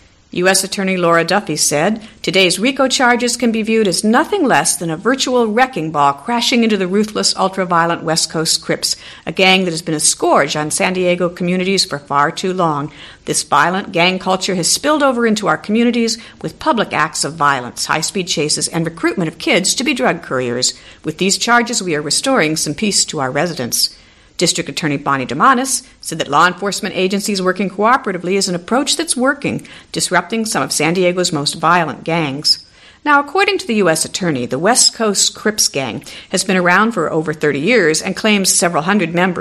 U S Attorney Laura Duffy said, "Today's RICO charges can be viewed as nothing less than a virtual wrecking ball crashing into the ruthless, ultra-violent West Coast Crips, a gang that has been a scourge on San Diego communities for far too long. This violent gang culture has spilled over into our communities with public acts of violence, high-speed chases, and recruitment of kids to be drug couriers. With these charges, we are restoring some peace to our residents." District Attorney Bonnie DeMonis said that law enforcement agencies working cooperatively is an approach that's working, disrupting some of San Diego's most violent gangs. Now, according to the U S Attorney, the West Coast Crips gang has been around for over thirty years and claims several hundred members.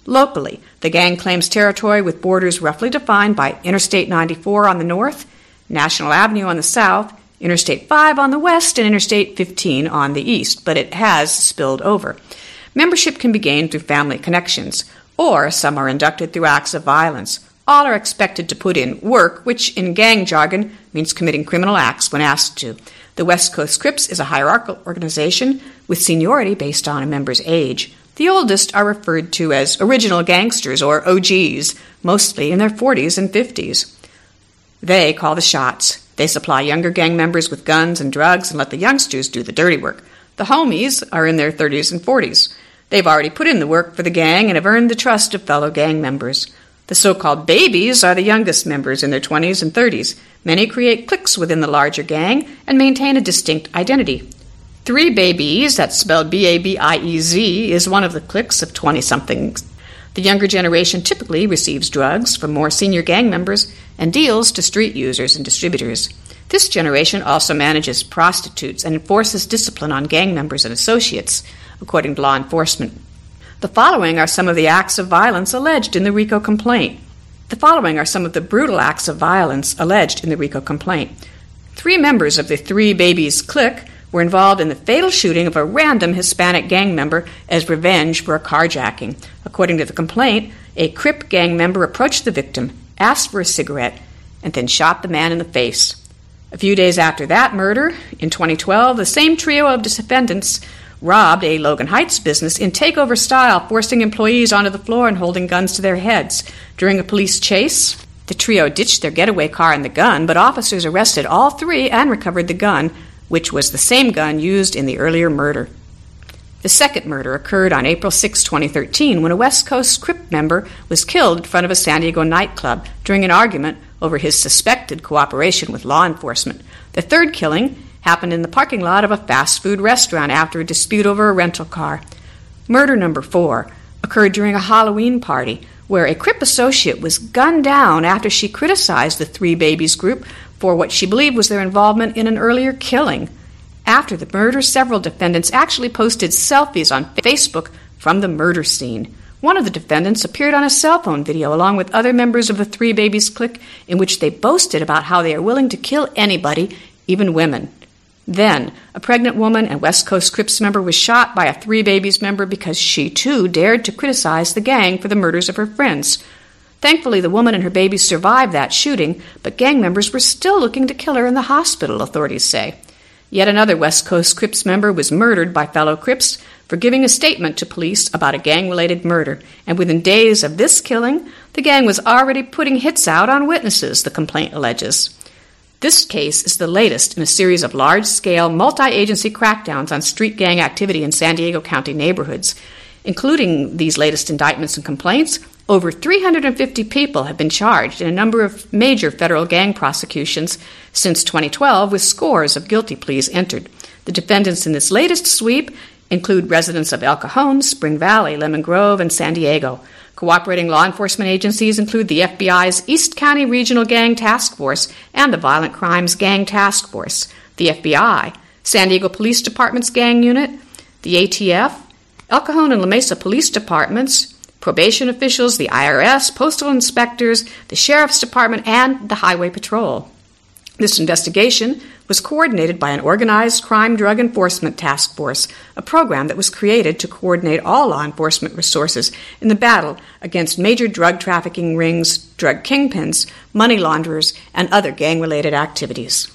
Locally, the gang claims territory with borders roughly defined by Interstate ninety-four on the north, National Avenue on the south, Interstate five on the west, and Interstate fifteen on the east, but it has spilled over. Membership can be gained through family connections, or some are inducted through acts of violence. All are expected to put in work, which in gang jargon means committing criminal acts when asked to. The West Coast Crips is a hierarchical organization with seniority based on a member's age. The oldest are referred to as original gangsters, or O Gs, mostly in their forties and fifties. They call the shots. They supply younger gang members with guns and drugs and let the youngsters do the dirty work. The homies are in their thirties and forties. They've already put in the work for the gang and have earned the trust of fellow gang members. The so-called babies are the youngest members in their twenties and thirties. Many create cliques within the larger gang and maintain a distinct identity. Three Babies, that's spelled B A B I E Z, is one of the cliques of twenty-somethings. The younger generation typically receives drugs from more senior gang members and deals to street users and distributors. This generation also manages prostitutes and enforces discipline on gang members and associates, according to law enforcement. The following are some of the acts of violence alleged in the RICO complaint. The following are some of the brutal acts of violence alleged in the RICO complaint. Three members of the Three Babies clique were involved in the fatal shooting of a random Hispanic gang member as revenge for a carjacking. According to the complaint, a Crip gang member approached the victim, asked for a cigarette, and then shot the man in the face. A few days after that murder, in twenty twelve, the same trio of defendants robbed a Logan Heights business in takeover style, forcing employees onto the floor and holding guns to their heads. During a police chase, the trio ditched their getaway car and the gun, but officers arrested all three and recovered the gun, which was the same gun used in the earlier murder. The second murder occurred on April sixth, twenty thirteen, when a West Coast Crip member was killed in front of a San Diego nightclub during an argument over his suspected cooperation with law enforcement. The third killing happened in the parking lot of a fast food restaurant after a dispute over a rental car. Murder number four occurred during a Halloween party where a Crip associate was gunned down after she criticized the Three Babies group for what she believed was their involvement in an earlier killing. After the murder, several defendants actually posted selfies on Facebook from the murder scene. One of the defendants appeared on a cell phone video along with other members of the Three Babies clique in which they boasted about how they are willing to kill anybody, even women. Then, a pregnant woman and West Coast Crips member was shot by a Three Babies member because she, too, dared to criticize the gang for the murders of her friends. Thankfully, the woman and her baby survived that shooting, but gang members were still looking to kill her in the hospital, authorities say. Yet another West Coast Crips member was murdered by fellow Crips for giving a statement to police about a gang-related murder, and within days of this killing, the gang was already putting hits out on witnesses, the complaint alleges. This case is the latest in a series of large-scale, multi-agency crackdowns on street gang activity in San Diego County neighborhoods. Including these latest indictments and complaints, over three hundred fifty people have been charged in a number of major federal gang prosecutions since twenty twelve, with scores of guilty pleas entered. The defendants in this latest sweep include residents of El Cajon, Spring Valley, Lemon Grove, and San Diego. Cooperating law enforcement agencies include the F B I's East County Regional Gang Task Force and the Violent Crimes Gang Task Force, the F B I, San Diego Police Department's Gang Unit, the A T F, El Cajon and La Mesa Police Departments, probation officials, the I R S, postal inspectors, the Sheriff's Department, and the Highway Patrol. This investigation was coordinated by an organized crime drug enforcement task force, a program that was created to coordinate all law enforcement resources in the battle against major drug trafficking rings, drug kingpins, money launderers, and other gang-related activities.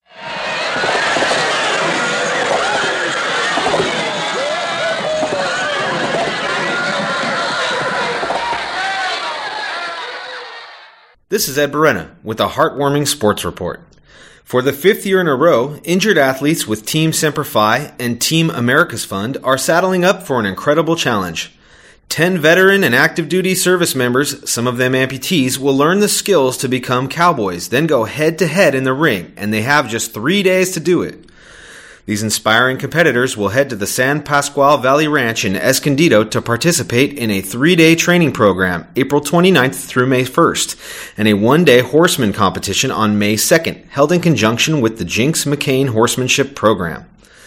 This is Ed Berena with a heartwarming sports report. For the fifth year in a row, injured athletes with Team Semper Fi and Team America's Fund are saddling up for an incredible challenge. Ten veteran and active duty service members, some of them amputees, will learn the skills to become cowboys, then go head to head in the ring, and they have just three days to do it. These inspiring competitors will head to the San Pasqual Valley Ranch in Escondido to participate in a three-day training program, April twenty-ninth through May first, and a one-day horseman competition on May second, held in conjunction with the Jinx McCain Horsemanship Program.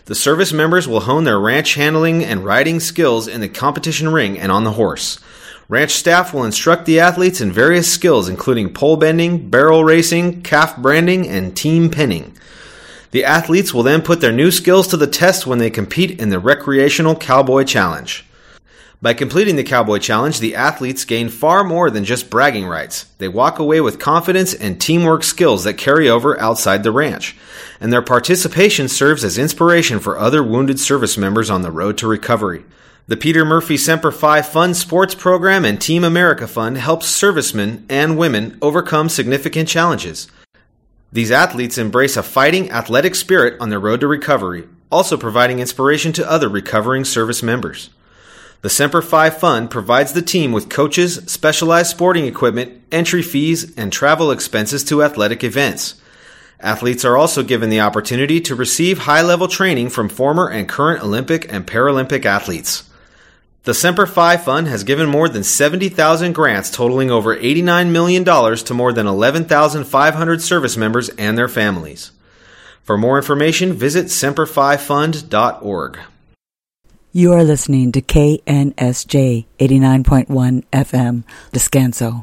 The service members will hone their ranch handling and riding skills in the competition ring and on the horse. Ranch staff will instruct the athletes in various skills including pole bending, barrel racing, calf branding, and team penning. The athletes will then put their new skills to the test when they compete in the Recreational Cowboy Challenge. By completing the Cowboy Challenge, the athletes gain far more than just bragging rights. They walk away with confidence and teamwork skills that carry over outside the ranch, and their participation serves as inspiration for other wounded service members on the road to recovery. The Peter Murphy Semper Fi Fund Sports Program and Team America Fund helps servicemen and women overcome significant challenges. These athletes embrace a fighting, athletic spirit on their road to recovery, also providing inspiration to other recovering service members. The Semper Fi Fund provides the team with coaches, specialized sporting equipment, entry fees, and travel expenses to athletic events. Athletes are also given the opportunity to receive high-level training from former and current Olympic and Paralympic athletes. The Semper Fi Fund has given more than seventy thousand grants totaling over eighty-nine million dollars to more than eleven thousand five hundred service members and their families. For more information, visit semper fi fund dot org. You are listening to K N S J eighty-nine point one F M, Descanso.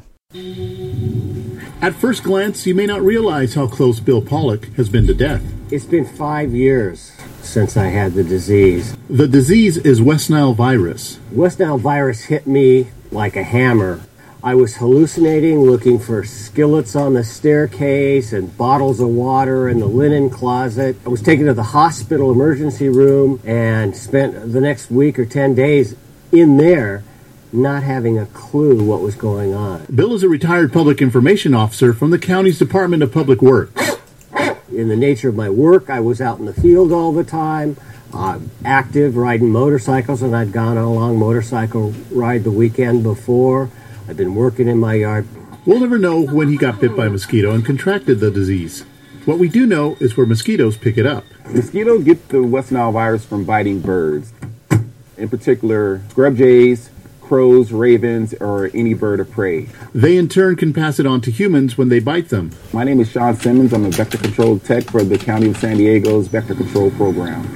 At first glance, you may not realize how close Bill Pollock has been to death. It's been five years since I had the disease. The disease is West Nile virus. West Nile virus hit me like a hammer. I was hallucinating, looking for skillets on the staircase and bottles of water in the linen closet. I was taken to the hospital emergency room and spent the next week or ten days in there not having a clue what was going on. Bill is a retired public information officer from the county's Department of Public Works. In the nature of my work, I was out in the field all the time, uh, active, riding motorcycles, and I'd gone on a long motorcycle ride the weekend before. I've been working in my yard. We'll never know when he got bit by a mosquito and contracted the disease. What we do know is where mosquitoes pick it up. Mosquitoes get the West Nile virus from biting birds, in particular scrub jays, crows, ravens, or any bird of prey. They in turn can pass it on to humans when they bite them. My name is Sean Simmons. I'm a vector control tech for the County of San Diego's Vector Control Program.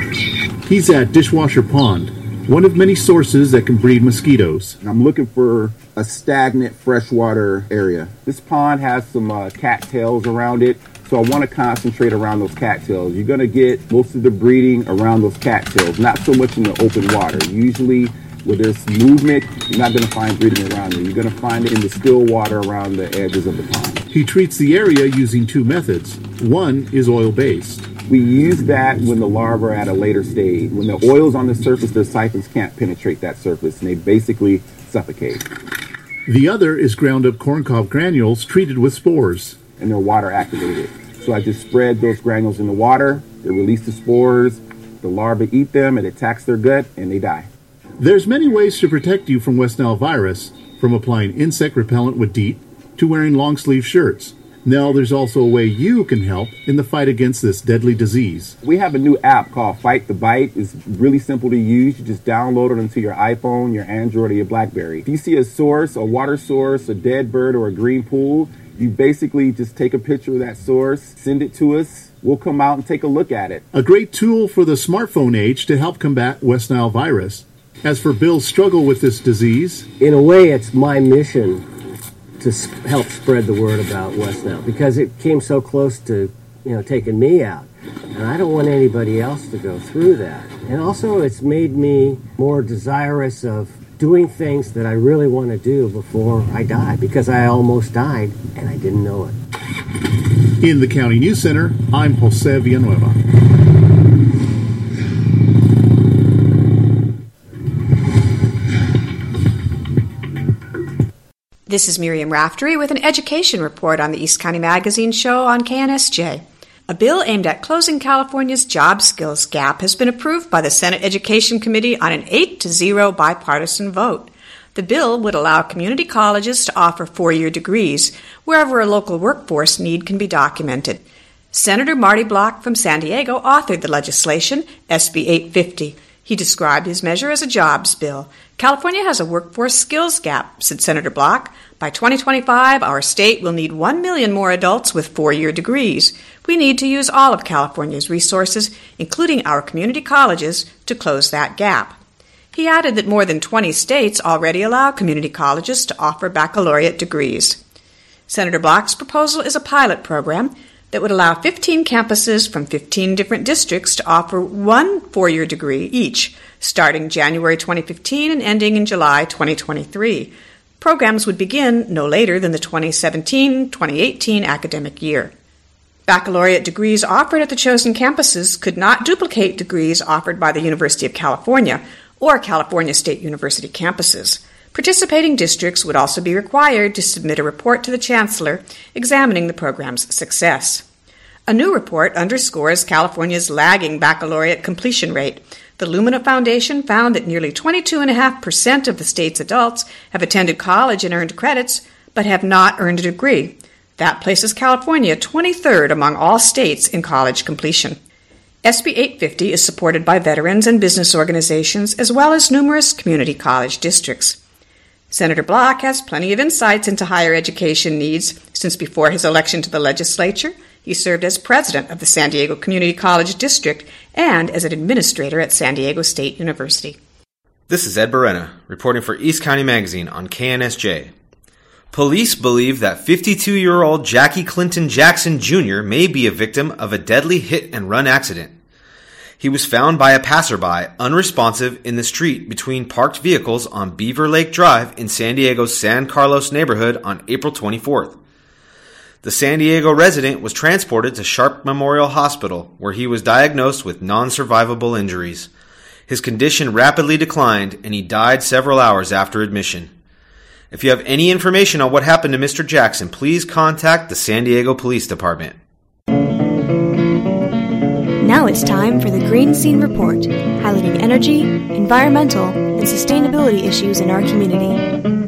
He's at Dishwasher Pond, one of many sources that can breed mosquitoes. I'm looking for a stagnant freshwater area. This pond has some uh, cattails around it, so I want to concentrate around those cattails. You're going to get most of the breeding around those cattails, not so much in the open water. Usually where there's movement, you're not going to find breeding around it. You're going to find it in the still water around the edges of the pond. He treats the area using two methods. One is oil-based. We use that when the larvae are at a later stage. When the oil's on the surface, the siphons can't penetrate that surface, and they basically suffocate. The other is ground-up corncob granules treated with spores. And they're water-activated. So I just spread those granules in the water, they release the spores, the larvae eat them, it attacks their gut, and they die. There's many ways to protect you from West Nile virus, from applying insect repellent with DEET to wearing long-sleeve shirts. Now there's also a way you can help in the fight against this deadly disease. We have a new app called Fight the Bite. It's really simple to use. You just download it into your iPhone, your Android, or your BlackBerry. If you see a source, a water source, a dead bird, or a green pool, you basically just take a picture of that source, send it to us. We'll come out and take a look at it. A great tool for the smartphone age to help combat West Nile virus. As for Bill's struggle with this disease, in a way, it's my mission to help spread the word about West Nile because it came so close to, you know, taking me out. And I don't want anybody else to go through that. And also, it's made me more desirous of doing things that I really want to do before I die because I almost died and I didn't know it. In the County News Center, I'm Jose Villanueva. This is Miriam Raftery with an education report on the East County Magazine show on K N S J. A bill aimed at closing California's job skills gap has been approved by the Senate Education Committee on an eight to zero bipartisan vote. The bill would allow community colleges to offer four-year degrees wherever a local workforce need can be documented. Senator Marty Block from San Diego authored the legislation, S B eight fifty. He described his measure as a jobs bill. California has a workforce skills gap, said Senator Block. By twenty twenty-five, our state will need one million more adults with four-year degrees. We need to use all of California's resources, including our community colleges, to close that gap. He added that more than twenty states already allow community colleges to offer baccalaureate degrees. Senator Block's proposal is a pilot program that would allow fifteen campuses from fifteen different districts to offer one four-year degree each, starting January twenty fifteen and ending in July twenty twenty-three. Programs would begin no later than the twenty seventeen twenty eighteen academic year. Baccalaureate degrees offered at the chosen campuses could not duplicate degrees offered by the University of California or California State University campuses. Participating districts would also be required to submit a report to the Chancellor examining the program's success. A new report underscores California's lagging baccalaureate completion rate. The Lumina Foundation found that nearly twenty-two point five percent of the state's adults have attended college and earned credits, but have not earned a degree. That places California twenty-third among all states in college completion. S B eight fifty is supported by veterans and business organizations, as well as numerous community college districts. Senator Block has plenty of insights into higher education needs since before his election to the legislature. He served as president of the San Diego Community College District and as an administrator at San Diego State University. This is Ed Berena, reporting for East County Magazine on K N S J. Police believe that fifty-two-year-old Jackie Clinton Jackson Junior may be a victim of a deadly hit-and-run accident. He was found by a passerby unresponsive in the street between parked vehicles on Beaver Lake Drive in San Diego's San Carlos neighborhood on April twenty-fourth. The San Diego resident was transported to Sharp Memorial Hospital, where he was diagnosed with non-survivable injuries. His condition rapidly declined, and he died several hours after admission. If you have any information on what happened to Mister Jackson, please contact the San Diego Police Department. Now it's time for the Green Scene Report, highlighting energy, environmental, and sustainability issues in our community.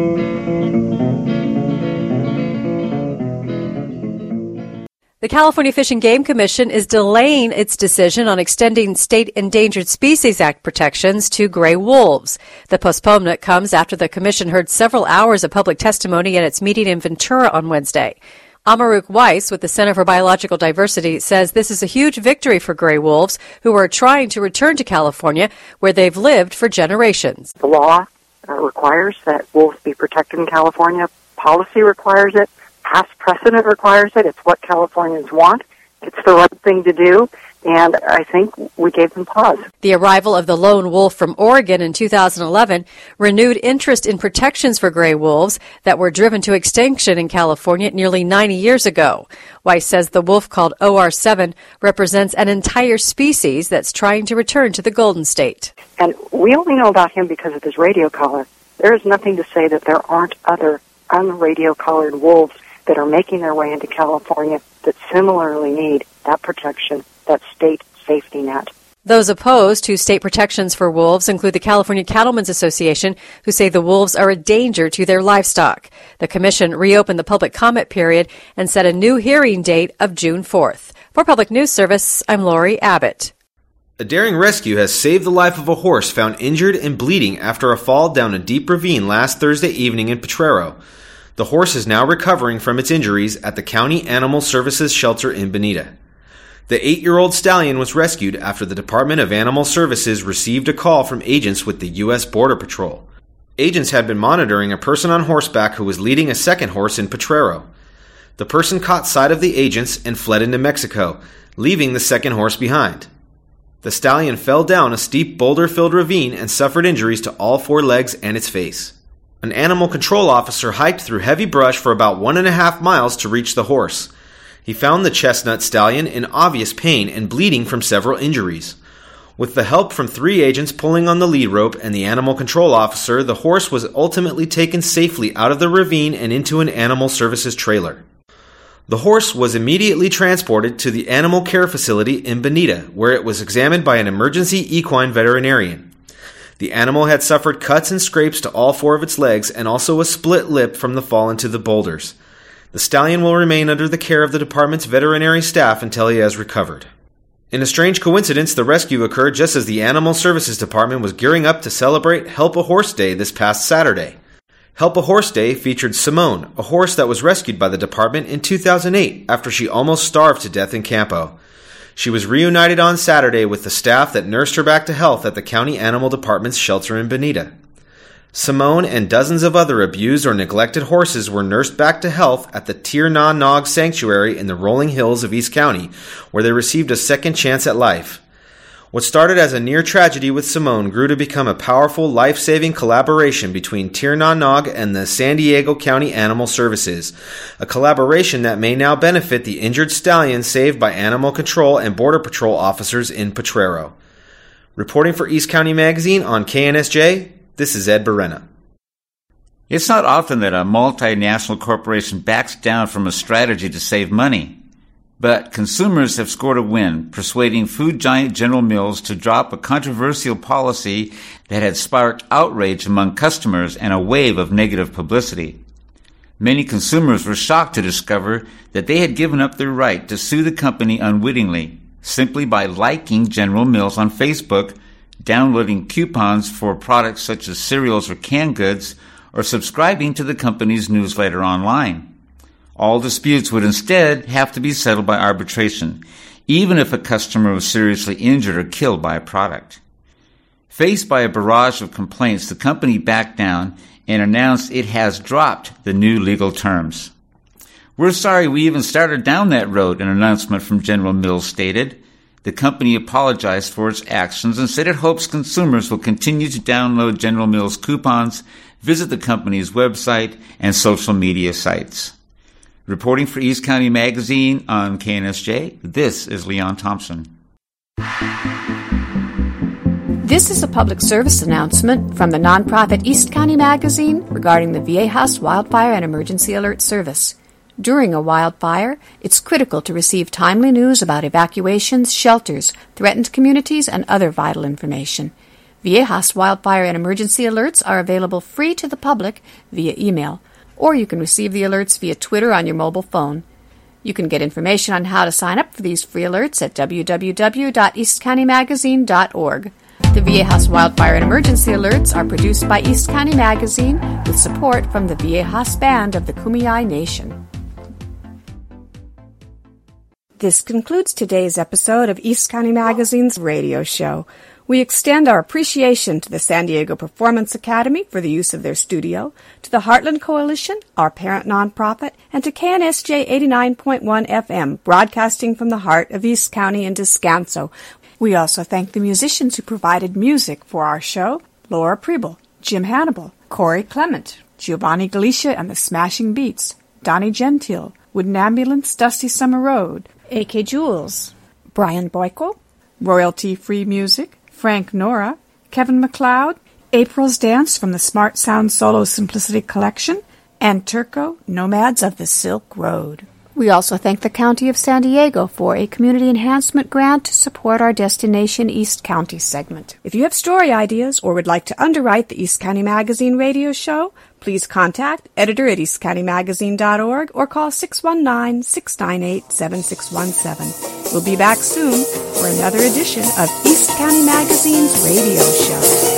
The California Fish and Game Commission is delaying its decision on extending State Endangered Species Act protections to gray wolves. The postponement comes after the commission heard several hours of public testimony at its meeting in Ventura on Wednesday. Amaruk Weiss with the Center for Biological Diversity says this is a huge victory for gray wolves who are trying to return to California where they've lived for generations. The law uh, requires that wolves be protected in California. Policy requires it. Past precedent requires it. It's what Californians want. It's the right thing to do, and I think we gave them pause. The arrival of the lone wolf from Oregon in two thousand eleven renewed interest in protections for gray wolves that were driven to extinction in California nearly ninety years ago. Weiss says the wolf called O R seven represents an entire species that's trying to return to the Golden State. And we only know about him because of his radio collar. There is nothing to say that there aren't other unradio-collared wolves that are making their way into California that similarly need that protection, that state safety net. Those opposed to state protections for wolves include the California Cattlemen's Association, who say the wolves are a danger to their livestock. The commission reopened the public comment period and set a new hearing date of June fourth. For Public News Service, I'm Lori Abbott. A daring rescue has saved the life of a horse found injured and bleeding after a fall down a deep ravine last Thursday evening in Potrero. The horse is now recovering from its injuries at the County Animal Services Shelter in Bonita. The eight-year-old stallion was rescued after the Department of Animal Services received a call from agents with the U S Border Patrol. Agents had been monitoring a person on horseback who was leading a second horse in Potrero. The person caught sight of the agents and fled into Mexico, leaving the second horse behind. The stallion fell down a steep boulder-filled ravine and suffered injuries to all four legs and its face. An animal control officer hiked through heavy brush for about one and a half miles to reach the horse. He found the chestnut stallion in obvious pain and bleeding from several injuries. With the help from three agents pulling on the lead rope and the animal control officer, the horse was ultimately taken safely out of the ravine and into an animal services trailer. The horse was immediately transported to the animal care facility in Bonita, where it was examined by an emergency equine veterinarian. The animal had suffered cuts and scrapes to all four of its legs and also a split lip from the fall into the boulders. The stallion will remain under the care of the department's veterinary staff until he has recovered. In a strange coincidence, the rescue occurred just as the Animal Services Department was gearing up to celebrate Help a Horse Day this past Saturday. Help a Horse Day featured Simone, a horse that was rescued by the department in two thousand eight after she almost starved to death in Campo. She was reunited on Saturday with the staff that nursed her back to health at the County Animal Department's shelter in Bonita. Simone and dozens of other abused or neglected horses were nursed back to health at the Tir Na Nog Sanctuary in the rolling hills of East County, where they received a second chance at life. What started as a near tragedy with Simone grew to become a powerful, life-saving collaboration between Tir Na Nog and the San Diego County Animal Services, a collaboration that may now benefit the injured stallion saved by Animal Control and Border Patrol officers in Potrero. Reporting for East County Magazine on K N S J, this is Ed Berena. It's not often that a multinational corporation backs down from a strategy to save money. But consumers have scored a win, persuading food giant General Mills to drop a controversial policy that had sparked outrage among customers and a wave of negative publicity. Many consumers were shocked to discover that they had given up their right to sue the company unwittingly, simply by liking General Mills on Facebook, downloading coupons for products such as cereals or canned goods, or subscribing to the company's newsletter online. All disputes would instead have to be settled by arbitration, even if a customer was seriously injured or killed by a product. Faced by a barrage of complaints, the company backed down and announced it has dropped the new legal terms. "We're sorry we even started down that road," an announcement from General Mills stated. The company apologized for its actions and said it hopes consumers will continue to download General Mills coupons, visit the company's website, and social media sites. Reporting for East County Magazine on K N S J, this is Leon Thompson. This is a public service announcement from the nonprofit East County Magazine regarding the Viejas Wildfire and Emergency Alert Service. During a wildfire, it's critical to receive timely news about evacuations, shelters, threatened communities, and other vital information. Viejas Wildfire and Emergency Alerts are available free to the public via email, or you can receive the alerts via Twitter on your mobile phone. You can get information on how to sign up for these free alerts at w w w dot east county magazine dot org. The Viejas Wildfire and Emergency Alerts are produced by East County Magazine with support from the Viejas Band of the Kumeyaay Nation. This concludes today's episode of East County Magazine's radio show. We extend our appreciation to the San Diego Performance Academy for the use of their studio, to the Heartland Coalition, our parent nonprofit, and to K N S J eighty-nine point one F M, broadcasting from the heart of East County and Descanso. We also thank the musicians who provided music for our show: Laura Preble, Jim Hannibal, Corey Clement, Giovanni Galicia and the Smashing Beats, Donnie Gentile, Wooden Ambulance, Dusty Summer Road, A K Jules, Brian Boyko, Royalty-Free Music, Frank Nora, Kevin MacLeod, April's Dance from the Smart Sound Solo Simplicity Collection, and Turco, Nomads of the Silk Road. We also thank the County of San Diego for a community enhancement grant to support our Destination East County segment. If you have story ideas or would like to underwrite the East County Magazine radio show, please contact editor at east county magazine dot org or call six one nine, six nine eight, seven six one seven. We'll be back soon for another edition of East County Magazine's radio show.